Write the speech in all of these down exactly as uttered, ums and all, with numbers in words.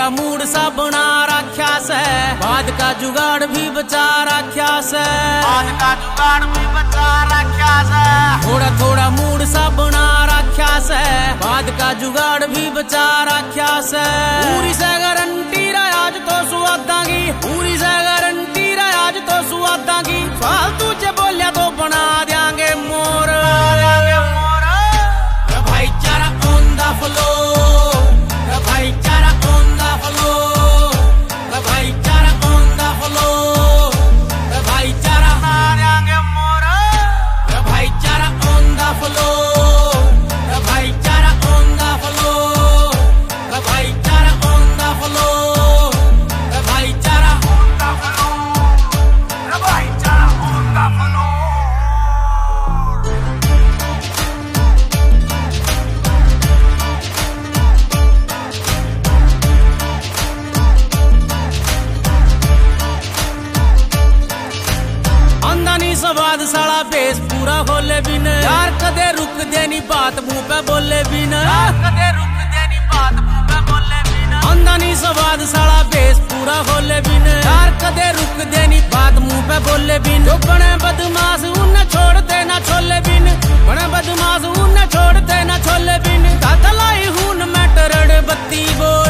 थोड़ा मूड सा बना रखा से, बाद का जुगाड़ भी बचा रखा से, बाद का जुगाड़ भी बचा रखा से। थोड़ा थोड़ा मूड सा बना रखा से, बाद का जुगाड़ भी बचा रखा से। पूरी से गारंटी रहा आज तो सुआदा की, पूरी से गारंटी रहा आज तो सुआदा की। फालतू च बोलिया तो बना देंगे मोर, भाईचारा ऑन द फ्लोर, भाईचारा ऑन द फ्लोर, भाईचारा ऑन द फ्लोर, भाईचारा देंगे मोर, भाईचारा ऑन द फ्लोर, भाईचारा ऑन द फ्लोर, भाईचारा ऑन द फ्लोर, भाईचारा ऑन द फ्लोर, भाईचारा ऑन द फ्लोर। स्वाद साला बेस पूरा खोले बिन, यार कदे रुक देनी बात मुंह पे बोले बिन, यार कदे रुक देनी बात मुंह पे बोले बिन। आंदा नहीं स्वाद साला बेस पूरा खोले बिन, यार कदे रुक देनी बात मुंह पे बोले बिन। जो बने बदमाश उन्हें छोड़ देना छोले बिन, बने बदमाश उन्हें छोड़ देना छोले बिन। कातलाई हूं मैं टरड़ बत्ती बोर,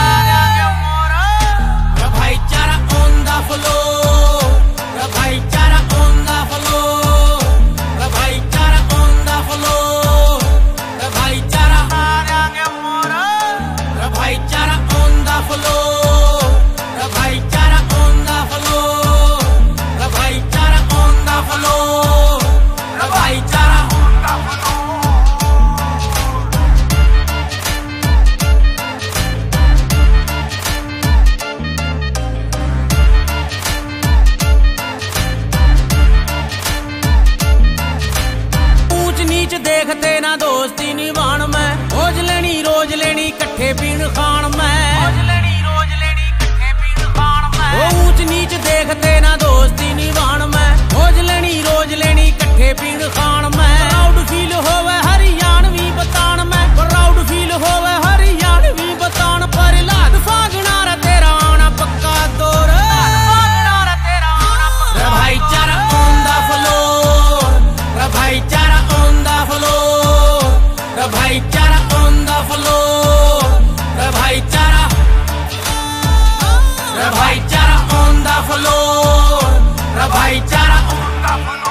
भाईचारा ऑन द फ्लोर, भाईचारा ऑन द फ्लोर, भाईचारा ऑन द फ्लोर, भाईचारा देंगे मोर, भाईचारा ऑन द फ्लोर, भाईचारा ऑन द फ्लोर, भाईचारा ऑन द फ्लोर, भाईचारा ऑन द फ्लोर। देखते ना दोस्ती निभान में, रोज लेनी रोज लेनी कट्ठे पीन खान में, रोज लेनी रोज लेनी कट्ठे पीन खान में। वो ऊंच नीच देखते ना दोस्ती निभान में, रोज लेनी रोज लेनी कट्ठे पीन खान में। प्राउड फील होवे हरियाणवी बतान में, प्राउड फील होवे हरियाणवी बतान पर। लाद फागना रे तेरा आना पक्का दौर, भाईचारा ऑन द फ्लोर, भाईचारा ऑन द फ्लोर, भाईचारा ऑन द फ्लोर, भाईचारा, भाईचारा ऑन द फ्लोर, भाईचारा ऑन द फ्लोर।